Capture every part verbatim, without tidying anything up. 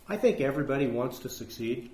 I think everybody wants to succeed.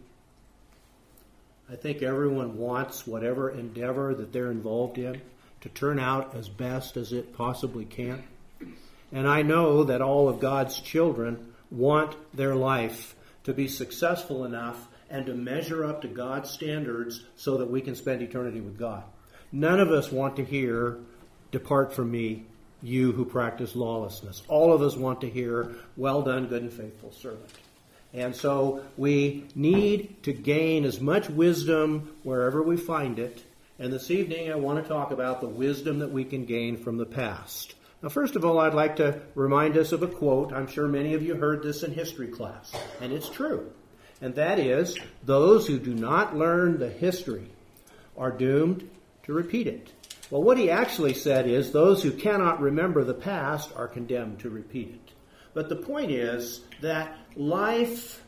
I think everyone wants whatever endeavor that they're involved in to turn out as best as it possibly can. And I know that all of God's children want their life to be successful enough and to measure up to God's standards so that we can spend eternity with God. None of us want to hear, "Depart from me, you who practice lawlessness." All of us want to hear, "Well done, good and faithful servant." And so we need to gain as much wisdom wherever we find it. And this evening I want to talk about the wisdom that we can gain from the past. Now, first of all, I'd like to remind us of a quote. I'm sure many of you heard this in history class, and it's true. And that is, those who do not learn the history are doomed to repeat it. Well, what he actually said is, those who cannot remember the past are condemned to repeat it. But the point is that life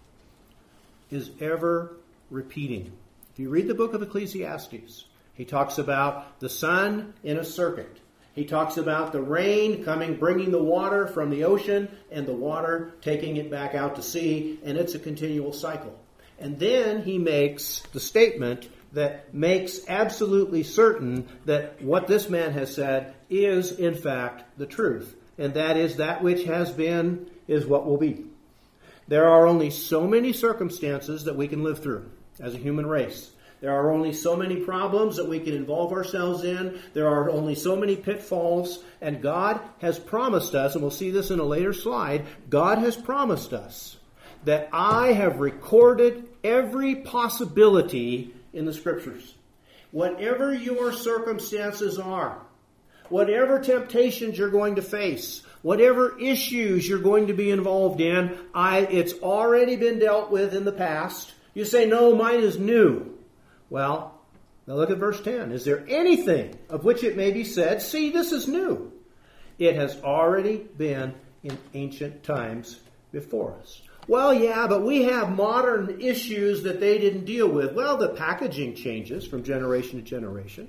is ever repeating. If you read the book of Ecclesiastes, he talks about the sun in a circuit. He talks about the rain coming, bringing the water from the ocean, and the water taking it back out to sea, and it's a continual cycle. And then he makes the statement that makes absolutely certain that what this man has said is, in fact, the truth. And that is, that which has been is what will be. There are only so many circumstances that we can live through as a human race. There are only so many problems that we can involve ourselves in. There are only so many pitfalls. And God has promised us, and we'll see this in a later slide, God has promised us that I have recorded every possibility in the Scriptures. Whatever your circumstances are, whatever temptations you're going to face, whatever issues you're going to be involved in, I, it's already been dealt with in the past. You say, "No, mine is new." Well, now look at verse ten. Is there anything of which it may be said, "See, this is new"? It has already been in ancient times before us. Well, yeah, but we have modern issues that they didn't deal with. Well, the packaging changes from generation to generation.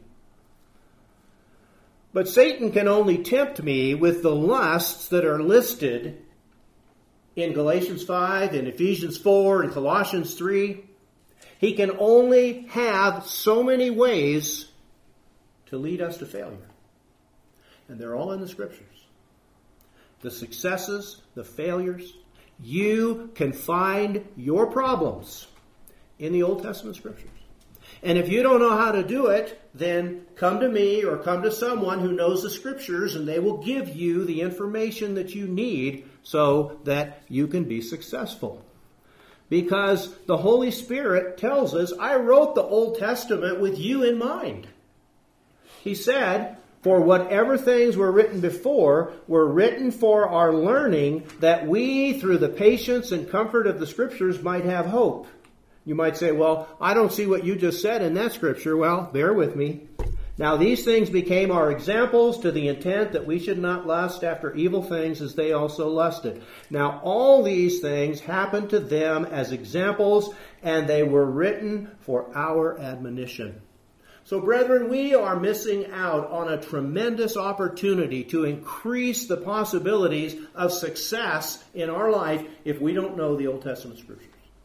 But Satan can only tempt me with the lusts that are listed in Galatians five, in Ephesians four, and Colossians three. He can only have so many ways to lead us to failure. And they're all in the Scriptures. The successes, the failures. You can find your problems in the Old Testament Scriptures. And if you don't know how to do it, then come to me or come to someone who knows the Scriptures, and they will give you the information that you need so that you can be successful. Because the Holy Spirit tells us, I wrote the Old Testament with you in mind. He said, for whatever things were written before were written for our learning, that we, through the patience and comfort of the Scriptures, might have hope. You might say, well, I don't see what you just said in that Scripture. Well, bear with me. Now these things became our examples to the intent that we should not lust after evil things as they also lusted. Now all these things happened to them as examples, and they were written for our admonition. So brethren, we are missing out on a tremendous opportunity to increase the possibilities of success in our life if we don't know the Old Testament Scriptures.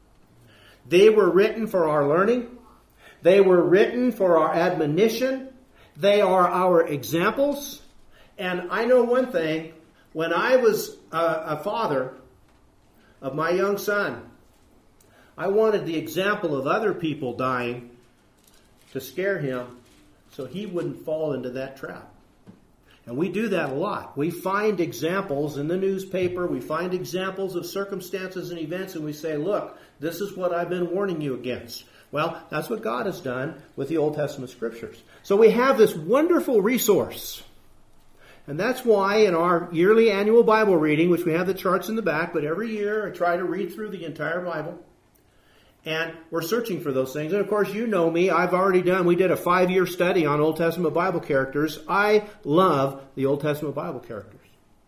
They were written for our learning. They were written for our admonition. They are our examples. And I know one thing. When I was a, a father of my young son, I wanted the example of other people dying to scare him so he wouldn't fall into that trap. And we do that a lot. We find examples in the newspaper. We find examples of circumstances and events, and we say, look, this is what I've been warning you against. Well, that's what God has done with the Old Testament Scriptures. So we have this wonderful resource. And that's why in our yearly annual Bible reading, which we have the charts in the back, but every year I try to read through the entire Bible. And we're searching for those things. And of course, you know me. I've already done, we did a five-year study on Old Testament Bible characters. I love the Old Testament Bible characters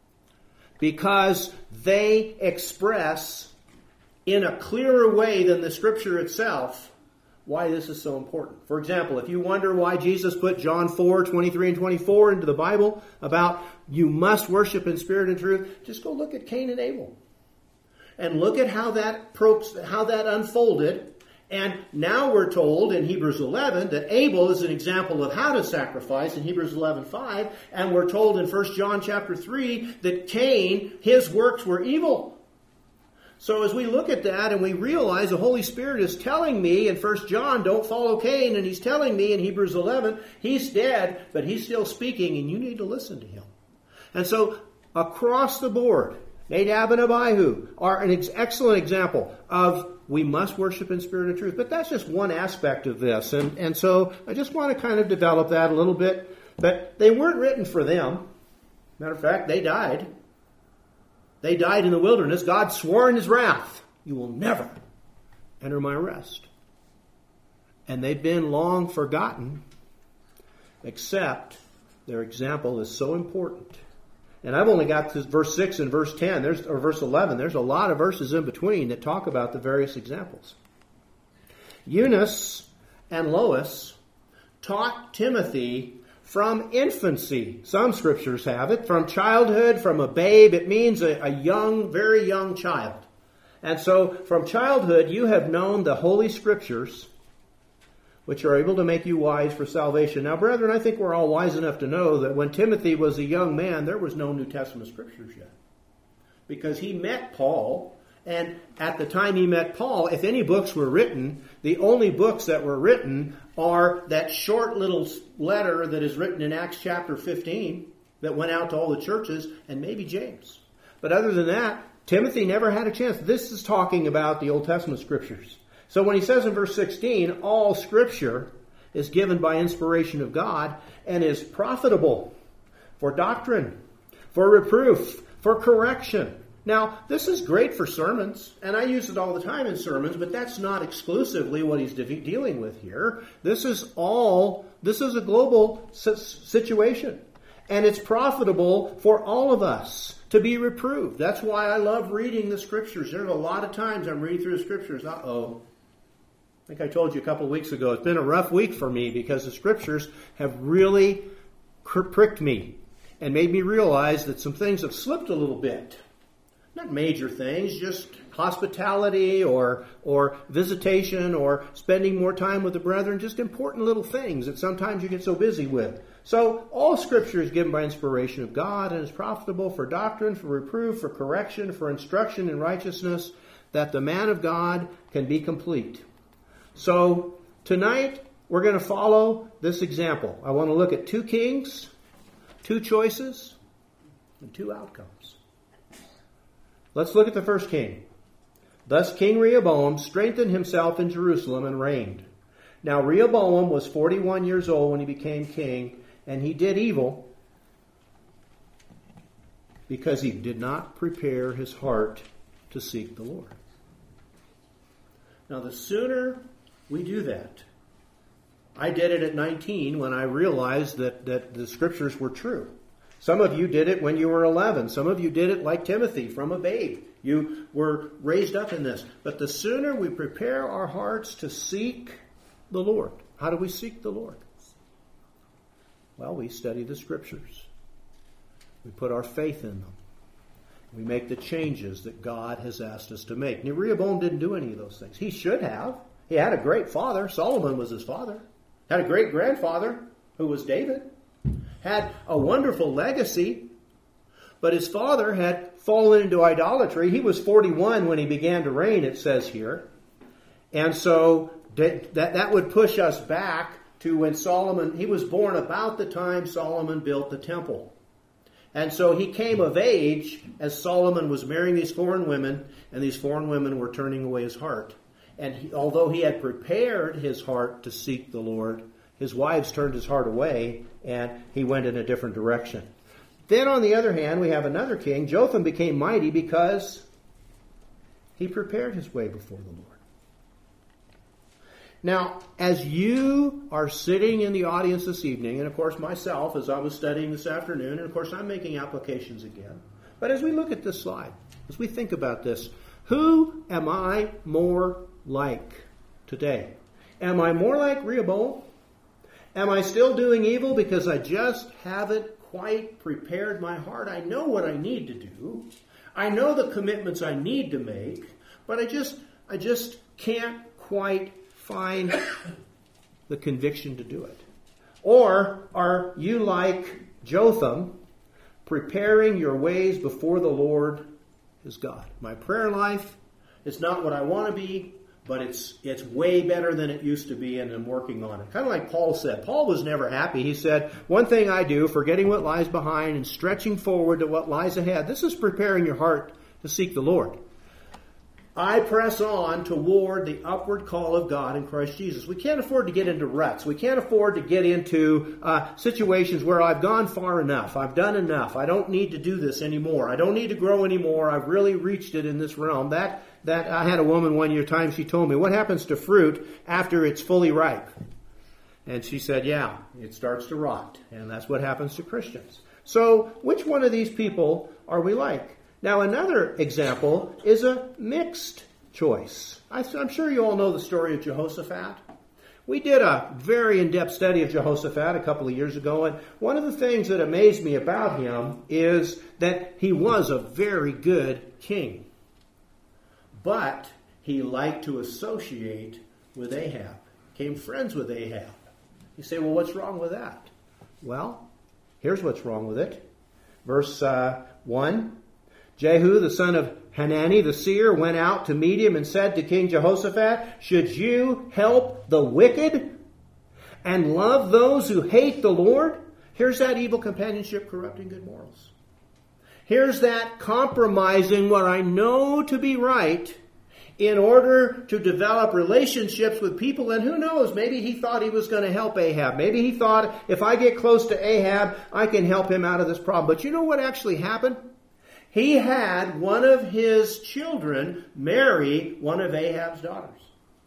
because they express in a clearer way than the Scripture itself why this is so important. For example, if you wonder why Jesus put John four, twenty-three and twenty-four into the Bible about you must worship in spirit and truth, just go look at Cain and Abel. And look at how that how that unfolded. And now we're told in Hebrews eleven that Abel is an example of how to sacrifice in Hebrews eleven five. And we're told in First John chapter three that Cain, his works were evil. So as we look at that and we realize the Holy Spirit is telling me in First John, don't follow Cain. And he's telling me in Hebrews eleven, he's dead, but he's still speaking and you need to listen to him. And so across the board, Nadab and Abihu are an ex- excellent example of we must worship in spirit and truth. But that's just one aspect of this. And, and so I just want to kind of develop that a little bit. But they weren't written for them. Matter of fact, they died. They died in the wilderness. God swore in his wrath, you will never enter my rest. And they've been long forgotten, except their example is so important. And I've only got to verse six and verse ten, there's, or verse eleven. There's a lot of verses in between that talk about the various examples. Eunice and Lois taught Timothy from infancy. Some scriptures have it. From childhood, from a babe. It means a, a young, very young child. And so from childhood, you have known the Holy Scriptures, which are able to make you wise for salvation. Now, brethren, I think we're all wise enough to know that when Timothy was a young man, there was no New Testament scriptures yet. Because he met Paul, and at the time he met Paul, if any books were written, the only books that were written are that short little letter that is written in Acts chapter fifteen that went out to all the churches, and maybe James. But other than that, Timothy never had a chance. This is talking about the Old Testament scriptures. So when he says in verse sixteen, all Scripture is given by inspiration of God and is profitable for doctrine, for reproof, for correction. Now, this is great for sermons, and I use it all the time in sermons, but that's not exclusively what he's de- dealing with here. This is all, this is a global situation, and it's profitable for all of us to be reproved. That's why I love reading the Scriptures. There's a lot of times I'm reading through the Scriptures, uh-oh. I think I told you a couple of weeks ago, it's been a rough week for me because the Scriptures have really pricked me and made me realize that some things have slipped a little bit. Not major things, just hospitality or or visitation or spending more time with the brethren, just important little things that sometimes you get so busy with. So all Scripture is given by inspiration of God and is profitable for doctrine, for reproof, for correction, for instruction in righteousness, that the man of God can be complete. So tonight we're going to follow this example. I want to look at two kings, two choices, and two outcomes. Let's look at the first king. Thus King Rehoboam strengthened himself in Jerusalem and reigned. Now Rehoboam was forty-one years old when he became king, and he did evil because he did not prepare his heart to seek the Lord. Now the sooner we do that, I did it at nineteen when I realized that, that the Scriptures were true. Some of you did it when you were eleven. Some of you did it like Timothy, from a babe. You were raised up in this. But the sooner we prepare our hearts to seek the Lord. How do we seek the Lord? Well, we study the Scriptures. We put our faith in them. We make the changes that God has asked us to make. Now, Rehoboam didn't do any of those things. He should have. He had a great father. Solomon was his father. Had a great grandfather who was David. Had a wonderful legacy, but his father had fallen into idolatry. He was forty-one when he began to reign, it says here. And so that, that would push us back to when Solomon, he was born about the time Solomon built the temple. And so he came of age as Solomon was marrying these foreign women, and these foreign women were turning away his heart. And he, although he had prepared his heart to seek the Lord, his wives turned his heart away, and he went in a different direction. Then, on the other hand, we have another king. Jotham became mighty because he prepared his way before the Lord. Now, as you are sitting in the audience this evening, and of course myself as I was studying this afternoon, and of course I'm making applications again, but as we look at this slide, as we think about this, who am I more like today? Am I more like Rehoboam? Am I still doing evil because I just haven't quite prepared my heart? I know what I need to do. I know the commitments I need to make, but I just I just can't quite find the conviction to do it. Or are you like Jotham, preparing your ways before the Lord is God? My prayer life is not what I want to be, but it's it's way better than it used to be, and I'm working on it. Kind of like Paul said. Paul was never happy. He said, one thing I do, forgetting what lies behind and stretching forward to what lies ahead. This is preparing your heart to seek the Lord. I press on toward the upward call of God in Christ Jesus. We can't afford to get into ruts. We can't afford to get into uh, situations where I've gone far enough. I've done enough. I don't need to do this anymore. I don't need to grow anymore. I've really reached it in this realm. That that I had a woman one year time, she told me, what happens to fruit after it's fully ripe? And she said, yeah, it starts to rot. And that's what happens to Christians. So which one of these people are we like? Now, another example is a mixed choice. I'm sure you all know the story of Jehoshaphat. We did a very in-depth study of Jehoshaphat a couple of years ago, and one of the things that amazed me about him is that he was a very good king. But he liked to associate with Ahab, became friends with Ahab. You say, well, what's wrong with that? Well, here's what's wrong with it. Verse uh, one. Jehu, the son of Hanani, the seer, went out to meet him and said to King Jehoshaphat, should you help the wicked and love those who hate the Lord? Here's that evil companionship corrupting good morals. Here's that compromising what I know to be right in order to develop relationships with people. And who knows, maybe he thought he was going to help Ahab. Maybe he thought, if I get close to Ahab, I can help him out of this problem. But you know what actually happened? He had one of his children marry one of Ahab's daughters.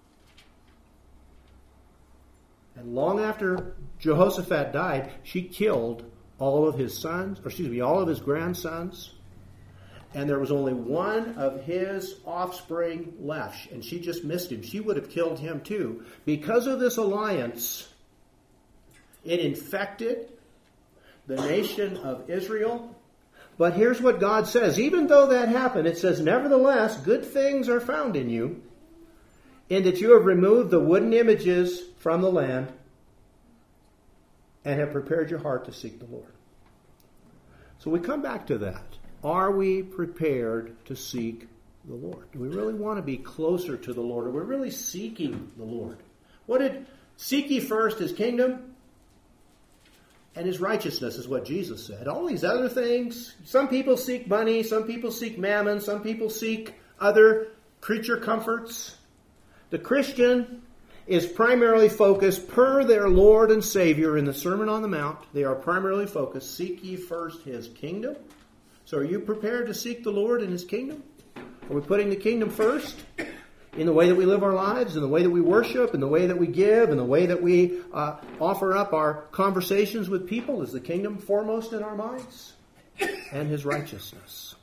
And long after Jehoshaphat died, she killed all of his sons, or excuse me, all of his grandsons. And there was only one of his offspring left. And she just missed him. She would have killed him too. Because of this alliance, it infected the nation of Israel. But here's what God says. Even though that happened, it says, nevertheless, good things are found in you, in that you have removed the wooden images from the land and have prepared your heart to seek the Lord. So we come back to that. Are we prepared to seek the Lord? Do we really want to be closer to the Lord? Are we really seeking the Lord? What did seek ye first his kingdom? And his righteousness is what Jesus said. All these other things, some people seek money, some people seek mammon, some people seek other creature comforts. The Christian is primarily focused, per their Lord and Savior in the Sermon on the Mount, they are primarily focused, seek ye first his kingdom. So are you prepared to seek the Lord and his kingdom? Are we putting the kingdom first? In the way that we live our lives, in the way that we worship, in the way that we give, in the way that we uh, offer up our conversations with people, is the kingdom foremost in our minds? And his righteousness.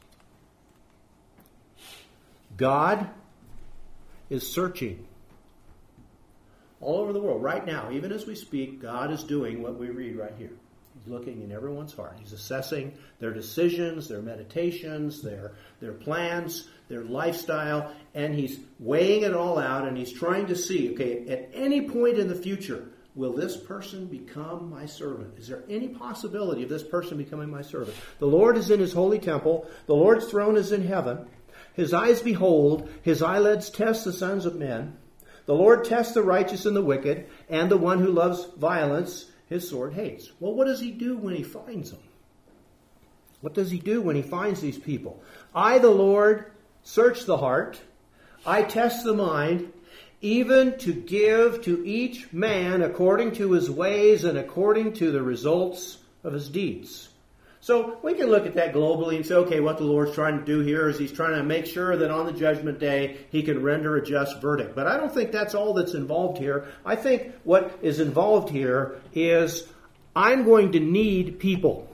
God is searching all over the world. Right now, even as we speak, God is doing what we read right here. He's looking in everyone's heart. He's assessing their decisions, their meditations, their, their plans, their lifestyle, and he's weighing it all out, and he's trying to see, okay, at any point in the future, will this person become my servant? Is there any possibility of this person becoming my servant? The Lord is in his holy temple. The Lord's throne is in heaven. His eyes behold, his eyelids test the sons of men. The Lord tests the righteous and the wicked, and the one who loves violence, his sword hates. Well, what does he do when he finds them? What does he do when he finds these people? I, the Lord, search the heart. I test the mind, even to give to each man according to his ways and according to the results of his deeds. So we can look at that globally and say, okay, what the Lord's trying to do here is he's trying to make sure that on the judgment day he can render a just verdict. But I don't think that's all that's involved here. I think what is involved here is I'm going to need people.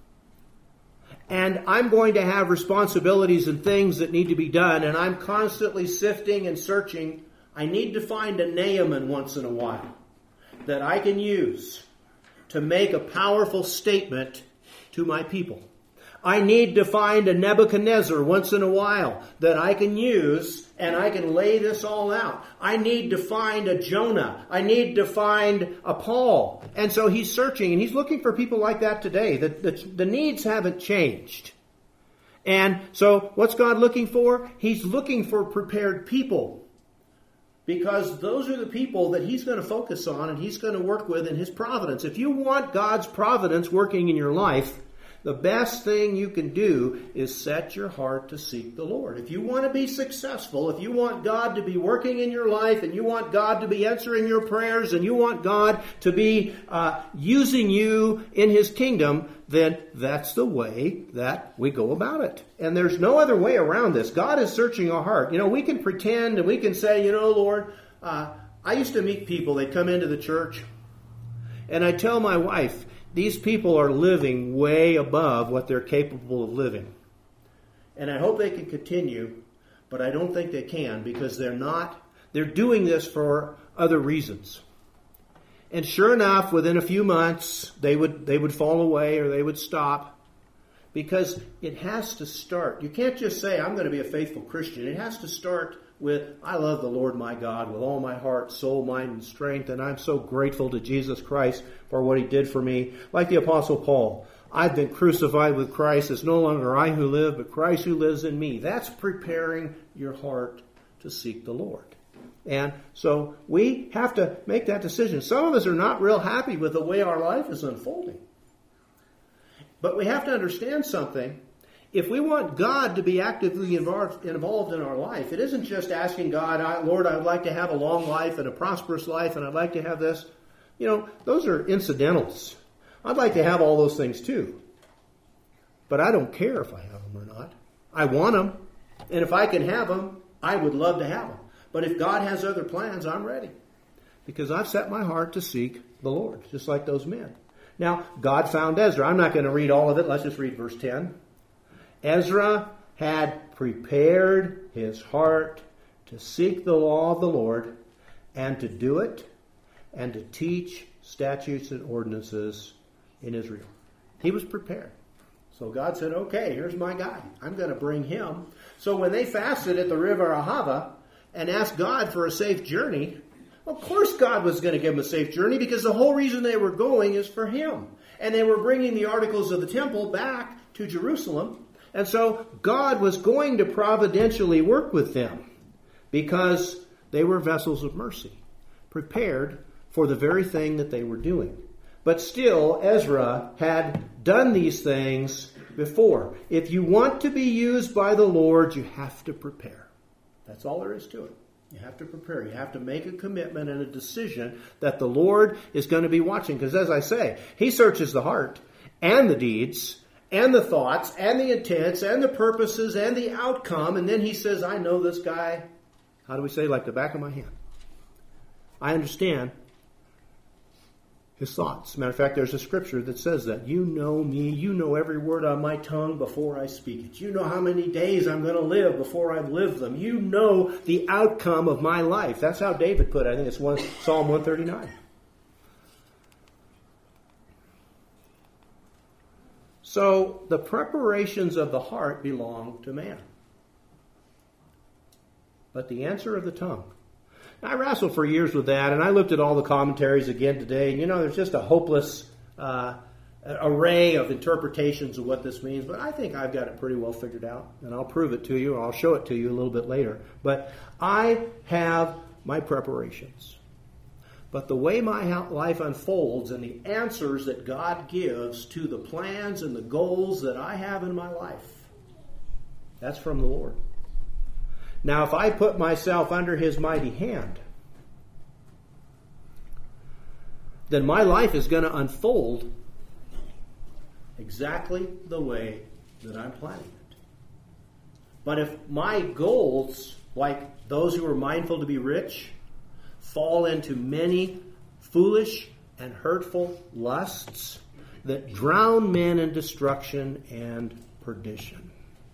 And I'm going to have responsibilities and things that need to be done. And I'm constantly sifting and searching. I need to find a Naaman once in a while that I can use to make a powerful statement to my people. I need to find a Nebuchadnezzar once in a while that I can use and I can lay this all out. I need to find a Jonah. I need to find a Paul. And so he's searching and he's looking for people like that today. The, the, the needs haven't changed. And so what's God looking for? He's looking for prepared people. Because those are the people that he's going to focus on and he's going to work with in his providence. If you want God's providence working in your life, the best thing you can do is set your heart to seek the Lord. If you want to be successful, if you want God to be working in your life, and you want God to be answering your prayers, and you want God to be uh, using you in his kingdom, then that's the way that we go about it. And there's no other way around this. God is searching our heart. You know, we can pretend and we can say, you know, Lord, uh, I used to meet people, they'd come into the church, and I'd tell my wife, these people are living way above what they're capable of living. And I hope they can continue, but I don't think they can because they're not, they're doing this for other reasons. And sure enough, within a few months, they would they would fall away or they would stop because it has to start. You can't just say, I'm going to be a faithful Christian. It has to start with, I love the Lord my God with all my heart, soul, mind, and strength, and I'm so grateful to Jesus Christ for what he did for me. Like the Apostle Paul, I've been crucified with Christ. It's no longer I who live, but Christ who lives in me. That's preparing your heart to seek the Lord. And so we have to make that decision. Some of us are not real happy with the way our life is unfolding. But we have to understand something. If we want God to be actively involved in our life, it isn't just asking God, Lord, I would like to have a long life and a prosperous life, and I'd like to have this. You know, those are incidentals. I'd like to have all those things too. But I don't care if I have them or not. I want them. And if I can have them, I would love to have them. But if God has other plans, I'm ready. Because I've set my heart to seek the Lord, just like those men. Now, God found Ezra. I'm not going to read all of it. Let's just read verse ten. Ezra had prepared his heart to seek the law of the Lord and to do it and to teach statutes and ordinances in Israel. He was prepared. So God said, okay, here's my guy. I'm going to bring him. So when they fasted at the river Ahava and asked God for a safe journey, of course God was going to give them a safe journey because the whole reason they were going is for him. And they were bringing the articles of the temple back to Jerusalem. And so God was going to providentially work with them because they were vessels of mercy, prepared for the very thing that they were doing. But still, Ezra had done these things before. If you want to be used by the Lord, you have to prepare. That's all there is to it. You have to prepare. You have to make a commitment and a decision that the Lord is going to be watching. Because as I say, he searches the heart and the deeds and the thoughts, and the intents, and the purposes, and the outcome. And then he says, I know this guy, how do we say, like the back of my hand. I understand his thoughts. Matter of fact, there's a scripture that says that. You know me, you know every word on my tongue before I speak it. You know how many days I'm going to live before I've lived them. You know the outcome of my life. That's how David put it. I think it's one, Psalm one thirty-nine. So the preparations of the heart belong to man. But the answer of the tongue. I wrestled for years with that, and I looked at all the commentaries again today. And, you know, there's just a hopeless uh, array of interpretations of what this means. But I think I've got it pretty well figured out. And I'll prove it to you, or I'll show it to you a little bit later. But I have my preparations. But the way my life unfolds and the answers that God gives to the plans and the goals that I have in my life, that's from the Lord. Now, if I put myself under his mighty hand, then my life is going to unfold exactly the way that I'm planning it. But if my goals, like those who are mindful to be rich, fall into many foolish and hurtful lusts that drown men in destruction and perdition.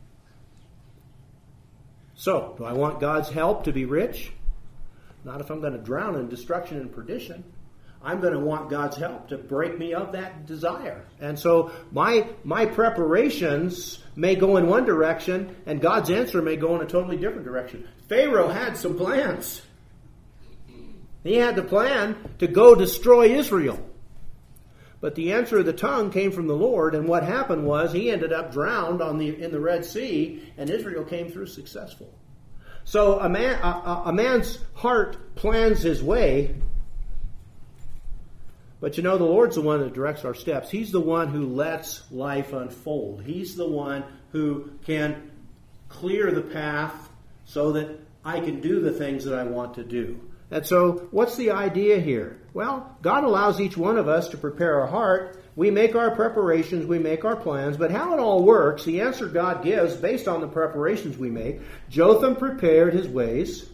So, do I want God's help to be rich? Not if I'm going to drown in destruction and perdition. I'm going to want God's help to break me of that desire. And so my my preparations may go in one direction, and God's answer may go in a totally different direction. Pharaoh had some plans. He had the plan to go destroy Israel. But the answer of the tongue came from the Lord, and what happened was he ended up drowned on the in the Red Sea, and Israel came through successful. So a man a, a man's heart plans his way, but you know, the Lord's the one that directs our steps. He's the one who lets life unfold. He's the one who can clear the path so that I can do the things that I want to do. And so, what's the idea here? Well, God allows each one of us to prepare our heart. We make our preparations, we make our plans, but how it all works, the answer God gives based on the preparations we make. Jotham prepared his ways.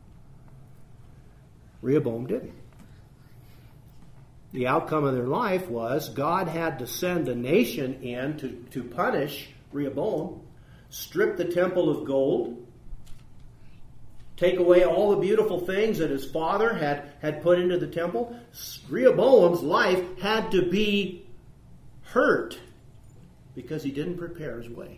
Rehoboam didn't. The outcome of their life was God had to send a nation in to, to punish Rehoboam, strip the temple of gold, take away all the beautiful things that his father had, had put into the temple. Rehoboam's life had to be hurt because he didn't prepare his way.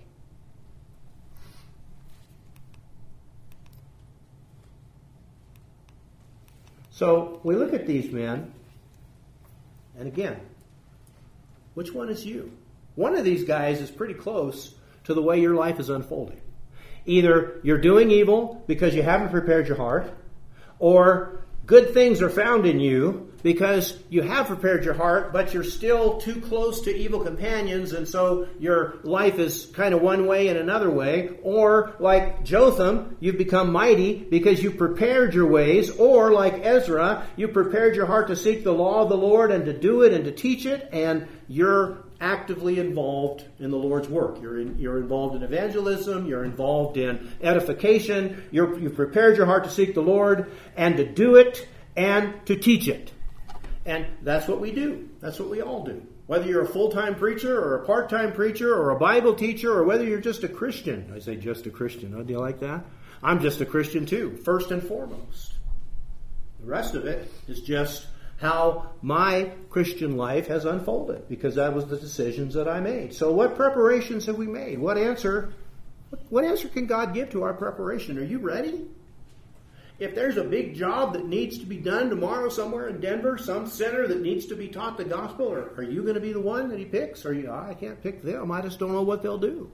So we look at these men, and again, which one is you? One of these guys is pretty close to the way your life is unfolding. Either you're doing evil because you haven't prepared your heart, or good things are found in you because you have prepared your heart, but you're still too close to evil companions, and so your life is kind of one way and another way. Or, like Jotham, you've become mighty because you prepared your ways. Or, like Ezra, you prepared your heart to seek the law of the Lord and to do it and to teach it, and you're actively involved in the Lord's work. You're in, you're involved in evangelism. You're involved in edification. You're, you've prepared your heart to seek the Lord and to do it and to teach it. And that's what we do. That's what we all do. Whether you're a full-time preacher or a part-time preacher or a Bible teacher or whether you're just a Christian. I say just a Christian. Oh, do you like that? I'm just a Christian too, first and foremost. The rest of it is just how my Christian life has unfolded, because that was the decisions that I made. So what preparations have we made? What answer, what answer can God give to our preparation? Are you ready? If there's a big job that needs to be done tomorrow somewhere in Denver, some center that needs to be taught the gospel, or are you going to be the one that he picks? Or you, I can't pick them. I just don't know what they'll do.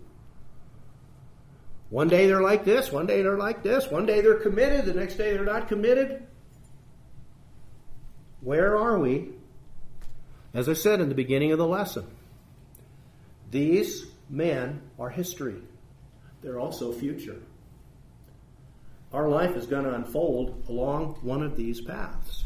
One day they're like this. One day they're like this. One day they're committed. The next day they're not committed. Where are we? As I said in the beginning of the lesson, these men are history. They're also future. Our life is going to unfold along one of these paths.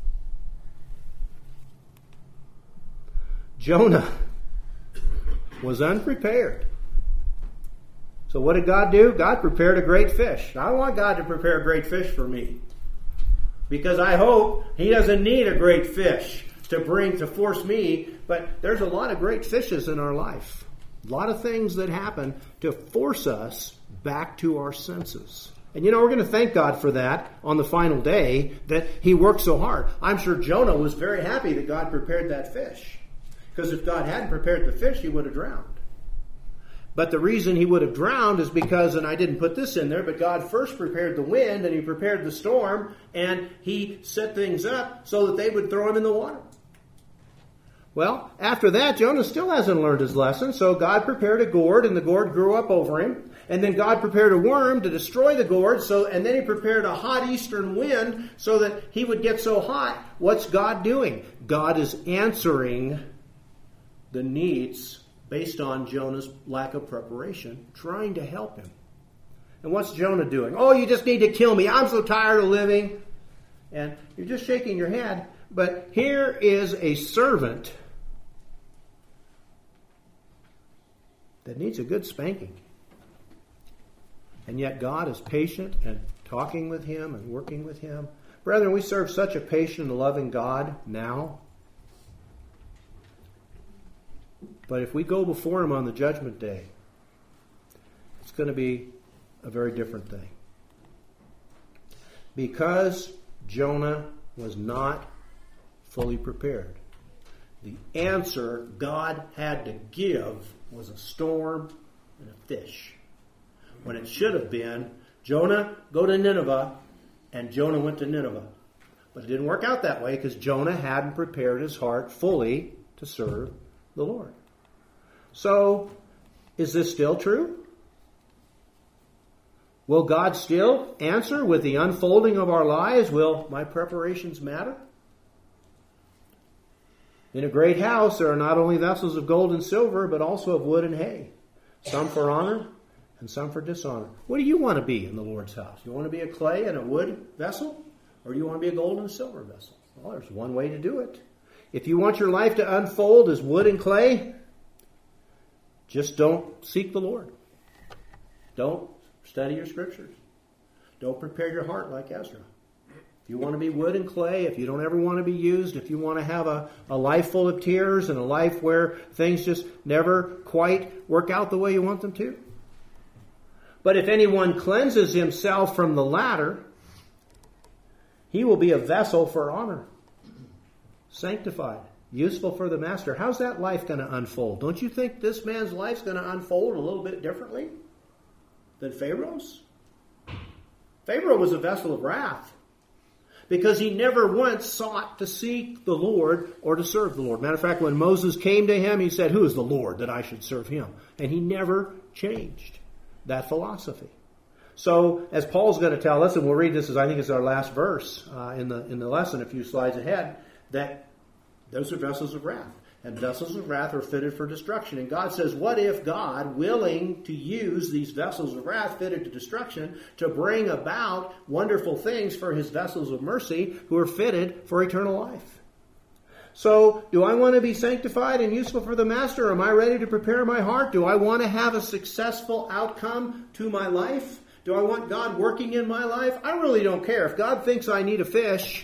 Jonah was unprepared. So what did God do? God prepared a great fish. I want God to prepare a great fish for me, because I hope He doesn't need a great fish to bring, to force me. But there's a lot of great fishes in our life. A lot of things that happen to force us back to our senses. And you know, we're going to thank God for that on the final day, that He worked so hard. I'm sure Jonah was very happy that God prepared that fish. Because if God hadn't prepared the fish, he would have drowned. But the reason he would have drowned is because, and I didn't put this in there, but God first prepared the wind and He prepared the storm, and He set things up so that they would throw him in the water. Well, after that, Jonah still hasn't learned his lesson, so God prepared a gourd, and the gourd grew up over him. And then God prepared a worm to destroy the gourd, so, and then He prepared a hot eastern wind so that he would get so hot. What's God doing? God is answering the needs based on Jonah's lack of preparation, trying to help him. And what's Jonah doing? Oh, you just need to kill me. I'm so tired of living. And you're just shaking your head. But here is a servant that needs a good spanking. And yet God is patient and talking with him and working with him. Brethren, we serve such a patient and loving God now. But if we go before Him on the judgment day, it's going to be a very different thing. Because Jonah was not fully prepared. The answer God had to give was a storm and a fish. When it should have been, Jonah, go to Nineveh, and Jonah went to Nineveh. But it didn't work out that way because Jonah hadn't prepared his heart fully to serve the Lord. So, is this still true? Will God still answer with the unfolding of our lives? Will my preparations matter? In a great house, there are not only vessels of gold and silver, but also of wood and hay. Some for honor and some for dishonor. What do you want to be in the Lord's house? You want to be a clay and a wood vessel? Or do you want to be a gold and silver vessel? Well, there's one way to do it. If you want your life to unfold as wood and clay, just don't seek the Lord. Don't study your scriptures. Don't prepare your heart like Ezra. If you want to be wood and clay, if you don't ever want to be used, if you want to have a, a life full of tears and a life where things just never quite work out the way you want them to. But if anyone cleanses himself from the latter, he will be a vessel for honor, sanctified, useful for the master. How's that life going to unfold? Don't you think this man's life's going to unfold a little bit differently than Pharaoh's? Pharaoh was a vessel of wrath because he never once sought to seek the Lord or to serve the Lord. Matter of fact, when Moses came to him, he said, "Who is the Lord that I should serve him?" And he never changed that philosophy. So, as Paul's going to tell us, and we'll read this as I think is our last verse uh, in the in the lesson a few slides ahead, that those are vessels of wrath. And vessels of wrath are fitted for destruction. And God says, what if God, willing to use these vessels of wrath fitted to destruction to bring about wonderful things for his vessels of mercy who are fitted for eternal life? So, do I want to be sanctified and useful for the master? Am I ready to prepare my heart? Do I want to have a successful outcome to my life? Do I want God working in my life? I really don't care. If God thinks I need a fish,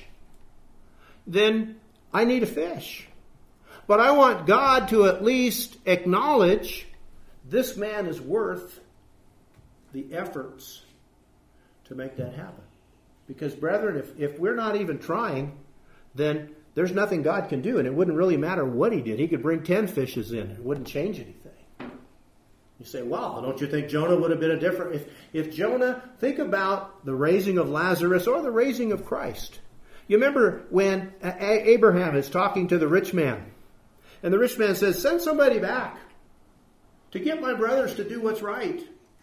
then I need a fish. But I want God to at least acknowledge this man is worth the efforts to make that happen. Because, brethren, if, if we're not even trying, then there's nothing God can do. And it wouldn't really matter what he did. He could bring ten fishes in. It wouldn't change anything. You say, well, don't you think Jonah would have been a different... If, if Jonah, think about the raising of Lazarus or the raising of Christ. You remember when Abraham is talking to the rich man. And the rich man says, send somebody back to get my brothers to do what's right.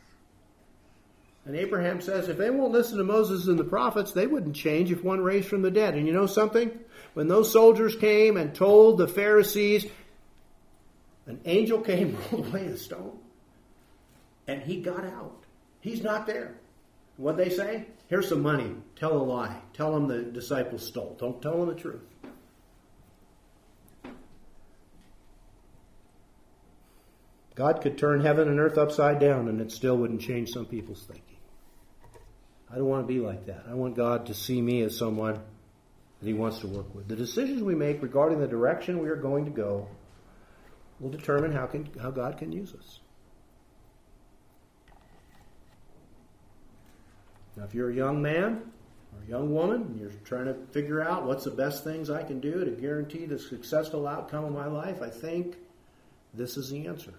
And Abraham says, if they won't listen to Moses and the prophets, they wouldn't change if one raised from the dead. And you know something? When those soldiers came and told the Pharisees, an angel came, rolled away a stone. And he got out. He's not there. What'd they say? Here's some money. Tell a lie. Tell them the disciples stole. Don't tell them the truth. God could turn heaven and earth upside down and it still wouldn't change some people's thinking. I don't want to be like that. I want God to see me as someone that he wants to work with. The decisions we make regarding the direction we are going to go will determine how can how God can use us. Now, if you're a young man or a young woman and you're trying to figure out what's the best things I can do to guarantee the successful outcome of my life, I think this is the answer.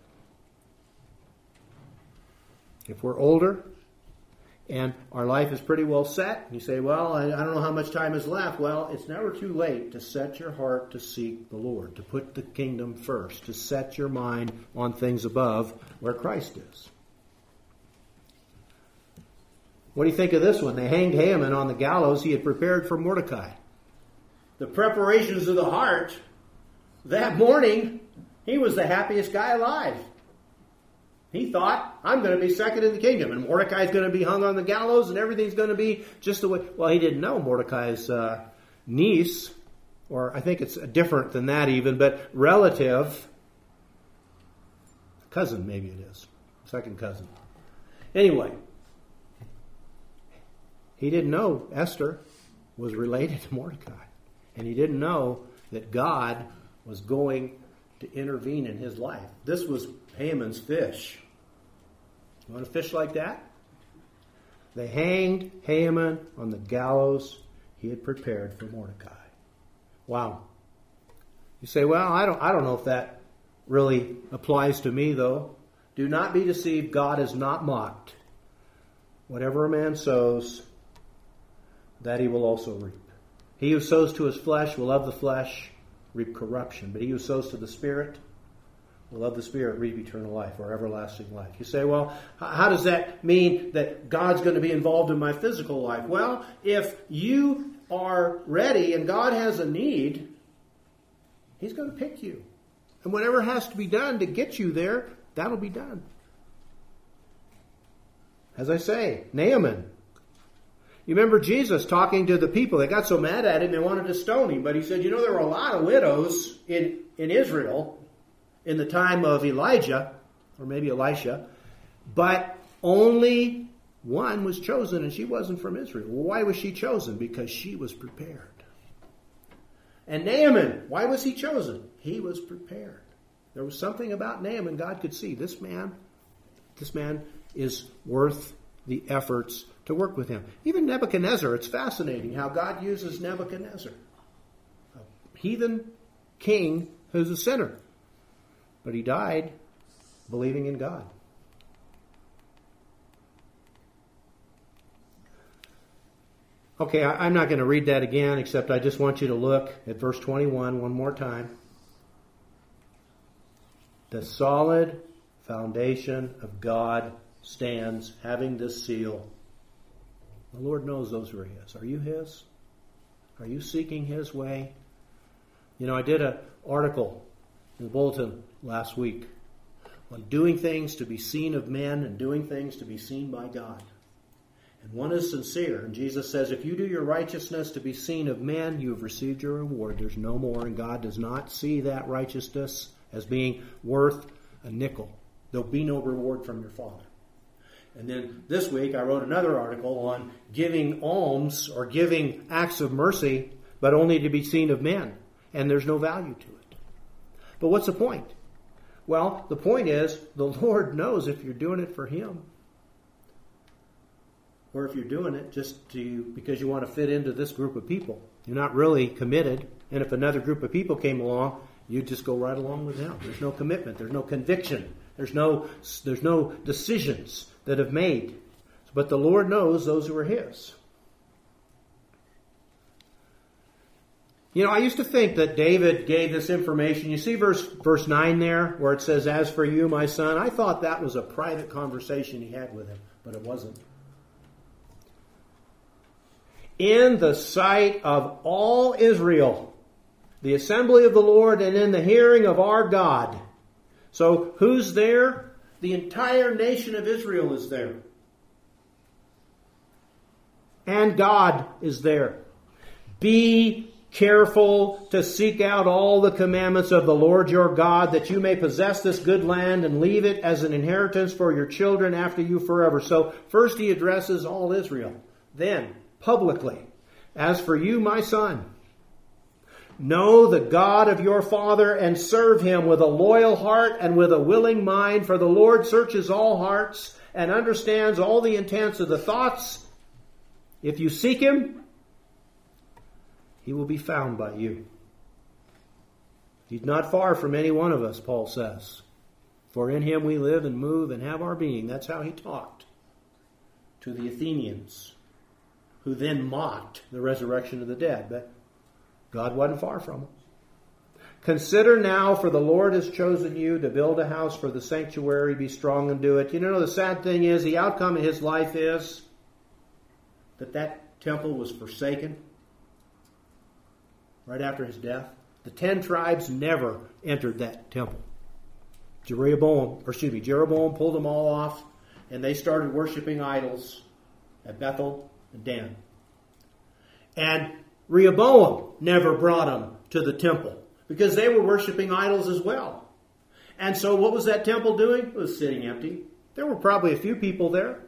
If we're older and our life is pretty well set, you say, well, I, I don't know how much time is left. Well, it's never too late to set your heart to seek the Lord, to put the kingdom first, to set your mind on things above where Christ is. What do you think of this one? They hanged Haman on the gallows he had prepared for Mordecai. The preparations of the heart, that morning, he was the happiest guy alive. He thought, I'm going to be second in the kingdom, and Mordecai's going to be hung on the gallows, and everything's going to be just the way... Well, he didn't know Mordecai's uh, niece, or I think it's different than that even, but relative, cousin maybe it is, second cousin. Anyway, he didn't know Esther was related to Mordecai, and he didn't know that God was going to intervene in his life. This was Haman's fish. You want a fish like that? They hanged Haman on the gallows he had prepared for Mordecai. Wow. You say, well, I don't, I don't know if that really applies to me, though. Do not be deceived. God is not mocked. Whatever a man sows, that he will also reap. He who sows to his flesh will of the flesh reap corruption. But he who sows to the Spirit will of the Spirit reap eternal life or everlasting life. You say, well, how does that mean that God's going to be involved in my physical life? Well, if you are ready and God has a need, He's going to pick you. And whatever has to be done to get you there, that'll be done. As I say, Naaman. You remember Jesus talking to the people. They got so mad at him they wanted to stone him. But he said, you know, there were a lot of widows in, in Israel in the time of Elijah, or maybe Elisha, but only one was chosen, and she wasn't from Israel. Well, why was she chosen? Because she was prepared. And Naaman, why was he chosen? He was prepared. There was something about Naaman God could see. This man, this man is worth the efforts to work with him. Even Nebuchadnezzar, it's fascinating how God uses Nebuchadnezzar, a heathen king who's a sinner. But he died believing in God. Okay, I, I'm not going to read that again, except I just want you to look at verse twenty-one one more time. The solid foundation of God stands, having this seal. The Lord knows those who are His. Are you His? Are you seeking His way? You know, I did an article in the bulletin last week on doing things to be seen of men and doing things to be seen by God. And one is sincere. And Jesus says, if you do your righteousness to be seen of men, you have received your reward. There's no more. And God does not see that righteousness as being worth a nickel. There'll be no reward from your Father. And then this week I wrote another article on giving alms or giving acts of mercy, but only to be seen of men. And there's no value to it. But what's the point? Well, the point is the Lord knows if you're doing it for Him, or if you're doing it just to because you want to fit into this group of people. You're not really committed. And if another group of people came along, you just go right along with them. There's no commitment. There's no conviction. There's no, there's no decisions that have made. But the Lord knows those who are His. You know, I used to think that David gave this information. You see verse, verse nine there, where it says, as for you, my son. I thought that was a private conversation he had with him, but it wasn't. In the sight of all Israel, the assembly of the Lord, and in the hearing of our God. So who's there? The entire nation of Israel is there. And God is there. Be careful to seek out all the commandments of the Lord your God, that you may possess this good land and leave it as an inheritance for your children after you forever. So first he addresses all Israel. Then, publicly, as for you, my son, know the God of your father and serve Him with a loyal heart and with a willing mind, for the Lord searches all hearts and understands all the intents of the thoughts. If you seek Him, He will be found by you. He's not far from any one of us, Paul says. For in Him we live and move and have our being. That's how he talked to the Athenians, who then mocked the resurrection of the dead. But God wasn't far from them. Consider now, for the Lord has chosen you to build a house for the sanctuary. Be strong and do it. You know, the sad thing is, the outcome of his life is that that temple was forsaken right after his death. The ten tribes never entered that temple. Jeroboam, or excuse me, Jeroboam pulled them all off, and they started worshiping idols at Bethel and Dan. And Rehoboam never brought them to the temple because they were worshiping idols as well. And so what was that temple doing? It was sitting empty. There were probably a few people there.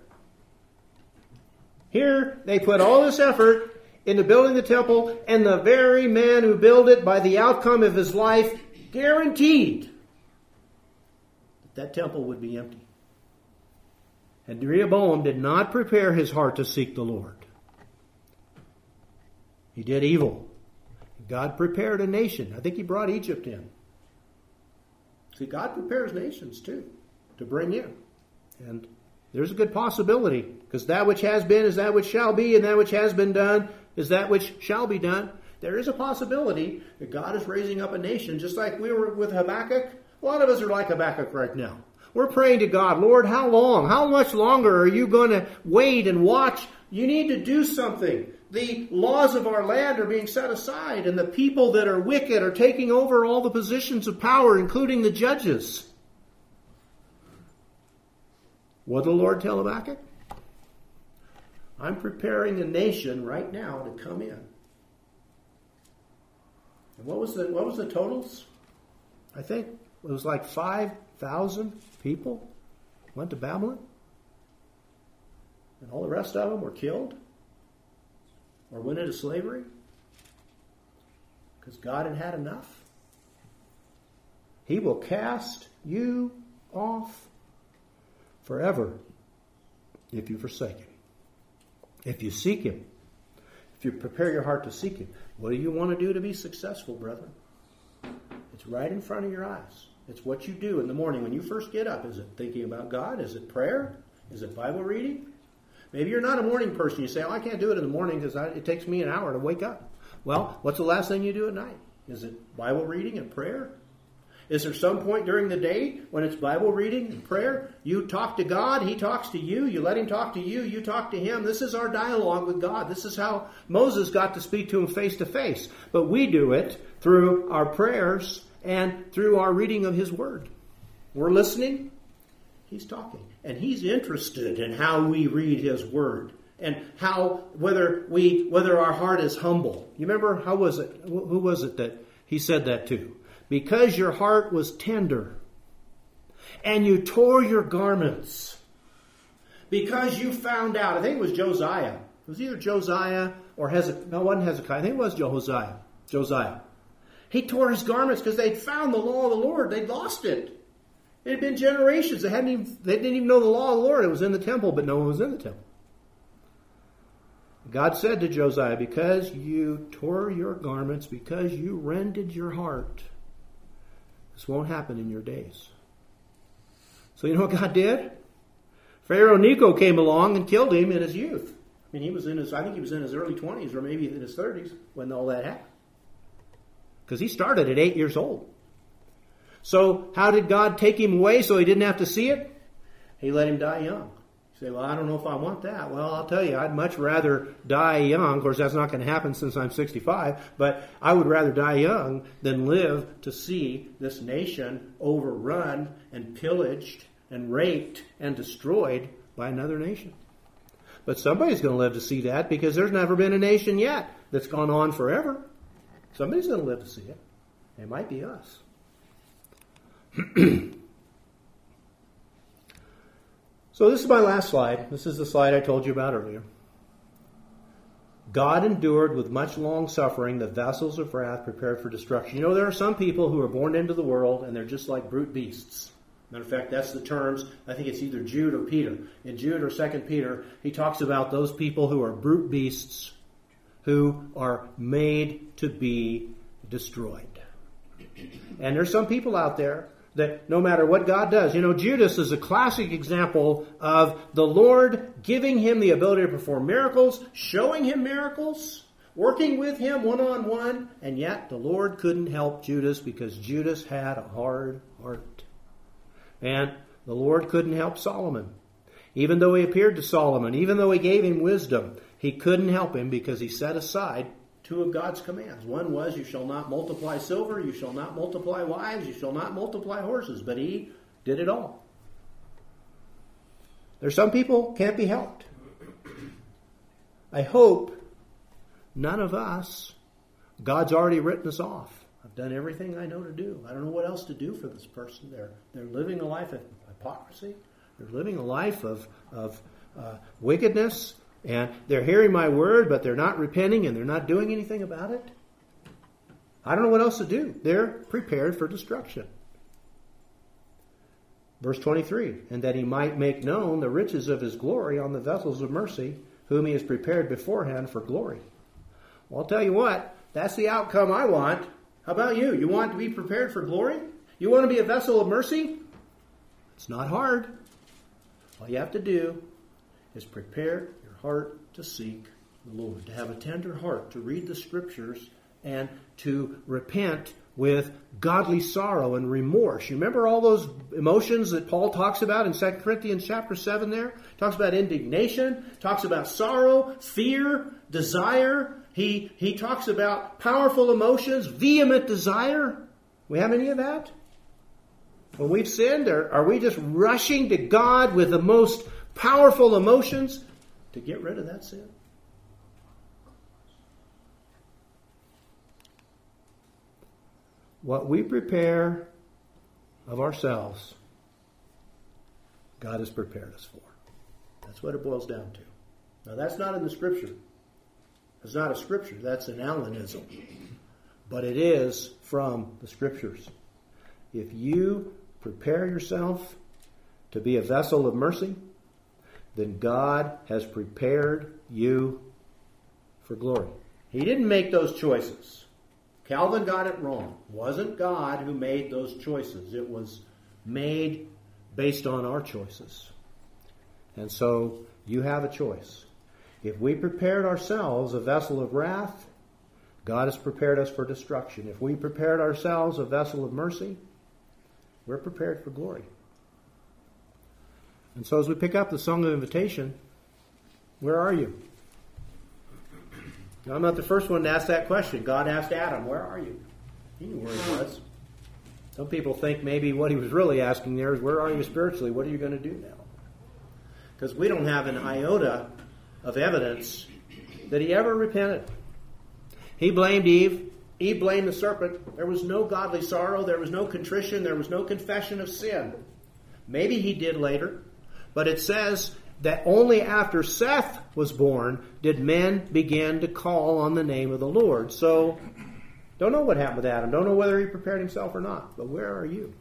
Here, they put all this effort into building the temple, and the very man who built it, by the outcome of his life, guaranteed that that temple would be empty. And Rehoboam did not prepare his heart to seek the Lord. He did evil. God prepared a nation. I think he brought Egypt in. See, God prepares nations too to bring in. And there's a good possibility, because that which has been is that which shall be, and that which has been done is that which shall be done. There is a possibility that God is raising up a nation, just like we were with Habakkuk. A lot of us are like Habakkuk right now. We're praying to God, Lord, how long? How much longer are you going to wait and watch? You need to do something. The laws of our land are being set aside, and the people that are wicked are taking over all the positions of power, including the judges. What did the Lord tell Habakkuk? I'm preparing a nation right now to come in. And what was the what was the totals? I think it was like five thousand people went to Babylon. And all the rest of them were killed or went into slavery because God had had enough. He will cast you off forever if you forsake him. If you seek him. If you prepare your heart to seek him. What do you want to do to be successful, brethren? It's right in front of your eyes. It's what you do in the morning when you first get up. Is it thinking about God? Is it prayer? Is it Bible reading? Maybe you're not a morning person. You say, oh, I can't do it in the morning because it takes me an hour to wake up. Well, what's the last thing you do at night? Is it Bible reading and prayer? Is there some point during the day when it's Bible reading and prayer? You talk to God, he talks to you, you let him talk to you, you talk to him. This is our dialogue with God. This is how Moses got to speak to him face to face. But we do it through our prayers and through our reading of his word. We're listening, he's talking. And he's interested in how we read his word. And how, whether we, whether our heart is humble. You remember, how was it, who was it that he said that to? Because your heart was tender, and you tore your garments, because you found out, I think it was Josiah. It was either Josiah or Hezekiah. No, it wasn't Hezekiah. I think it was Josiah. Josiah. He tore his garments because they'd found the law of the Lord. They'd lost it. It had been generations. They hadn't even, they didn't even know the law of the Lord. It was in the temple, but no one was in the temple. God said to Josiah, because you tore your garments, because you rended your heart, this won't happen in your days. So you know what God did? Pharaoh Necho came along and killed him in his youth. I mean, he was in his, I think he was in his early twenties or maybe in his thirties when all that happened. Because he started at eight years old. So how did God take him away so he didn't have to see it? He let him die young. You say, well, I don't know if I want that. Well, I'll tell you, I'd much rather die young. Of course, that's not going to happen since I'm sixty-five. But I would rather die young than live to see this nation overrun and pillaged and raped and destroyed by another nation. But somebody's going to live to see that, because there's never been a nation yet that's gone on forever. Somebody's going to live to see it. It might be us. So this is my last slide. This is the slide I told you about earlier. God endured with much long suffering the vessels of wrath prepared for destruction. You know, there are some people who are born into the world and they're just like brute beasts. Matter of fact, that's the terms. I think it's either Jude or Peter. In Jude or Second Peter, he talks about those people who are brute beasts who are made to be destroyed. And there's some people out there that no matter what God does, you know, Judas is a classic example of the Lord giving him the ability to perform miracles, showing him miracles, working with him one-on-one, and yet the Lord couldn't help Judas because Judas had a hard heart. And the Lord couldn't help Solomon. Even though he appeared to Solomon, even though he gave him wisdom, he couldn't help him because he set aside two of God's commands. One was, you shall not multiply silver, you shall not multiply wives, you shall not multiply horses. But he did it all. There's some people can't be helped. I hope none of us, God's already written us off. I've done everything I know to do. I don't know what else to do for this person. They're, they're living a life of hypocrisy. They're living a life of, of uh, wickedness. And they're hearing my word, but they're not repenting and they're not doing anything about it. I don't know what else to do. They're prepared for destruction. Verse twenty-three, and that he might make known the riches of his glory on the vessels of mercy, whom he has prepared beforehand for glory. Well, I'll tell you what, That's the outcome I want. How about you? You want to be prepared for glory? You want to be a vessel of mercy? It's not hard. All you have to do is prepare your heart to seek the Lord, to have a tender heart, to read the Scriptures, and to repent with godly sorrow and remorse. You remember all those emotions that Paul talks about in Second Corinthians chapter seven there? Talks about indignation, talks about sorrow, fear, desire. He, he talks about powerful emotions, vehement desire. We have any of that? When we've sinned, are, are we just rushing to God with the most powerful emotions to get rid of that sin? What we prepare of ourselves, God has prepared us for. That's what it boils down to. Now, that's not in the Scripture. It's not a Scripture. That's an Alanism. But it is from the Scriptures. If you prepare yourself to be a vessel of mercy, then God has prepared you for glory. He didn't make those choices. Calvin got it wrong. It wasn't God who made those choices. It was made based on our choices. And so you have a choice. If we prepared ourselves a vessel of wrath, God has prepared us for destruction. If we prepared ourselves a vessel of mercy, we're prepared for glory. And so as we pick up the Song of Invitation, where are you? Now, I'm not the first one to ask that question. God asked Adam, where are you? He knew where he was. Some people think maybe what he was really asking there is, where are you spiritually? What are you going to do now? Because we don't have an iota of evidence that he ever repented. He blamed Eve. Eve blamed the serpent. There was no godly sorrow. There was no contrition. There was no confession of sin. Maybe he did later. But it says that only after Seth was born did men begin to call on the name of the Lord. So, don't know what happened with Adam. Don't know whether he prepared himself or not. But where are you?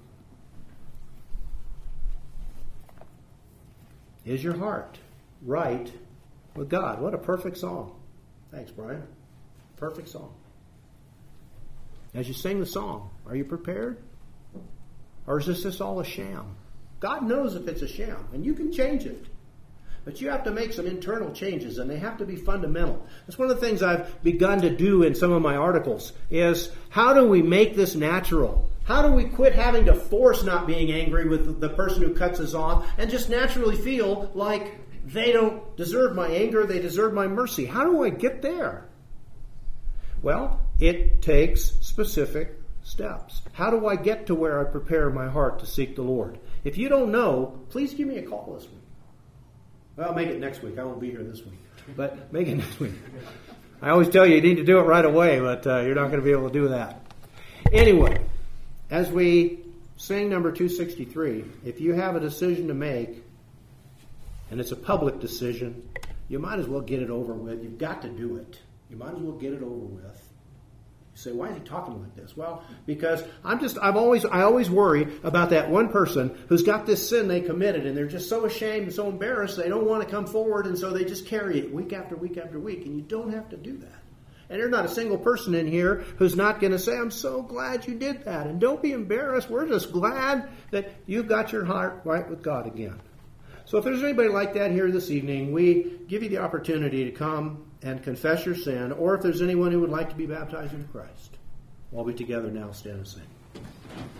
Is your heart right with God? What a perfect song. Thanks, Brian. Perfect song. As you sing the song, are you prepared? Or is this just all a sham? God knows if it's a sham, and you can change it. But you have to make some internal changes, and they have to be fundamental. That's one of the things I've begun to do in some of my articles, is how do we make this natural? How do we quit having to force not being angry with the person who cuts us off and just naturally feel like they don't deserve my anger, they deserve my mercy? How do I get there? Well, it takes specific steps. How do I get to where I prepare my heart to seek the Lord? If you don't know, please give me a call this week. Well, I'll make it next week. I won't be here this week. But make it next week. I always tell you you need to do it right away, but uh, you're not going to be able to do that. Anyway, as we sing number two sixty-three, if you have a decision to make, and it's a public decision, you might as well get it over with. You've got to do it. You might as well get it over with. You say, why is he talking like this? Well, because I'm just, I've always, I always worry about that one person who's got this sin they committed, and they're just so ashamed and so embarrassed they don't want to come forward, and so they just carry it week after week after week, and you don't have to do that. And there's not a single person in here who's not going to say, I'm so glad you did that. And don't be embarrassed. We're just glad that you've got your heart right with God again. So if there's anybody like that here this evening, we give you the opportunity to come and confess your sin, or if there's anyone who would like to be baptized in Christ. While we together now stand and sing.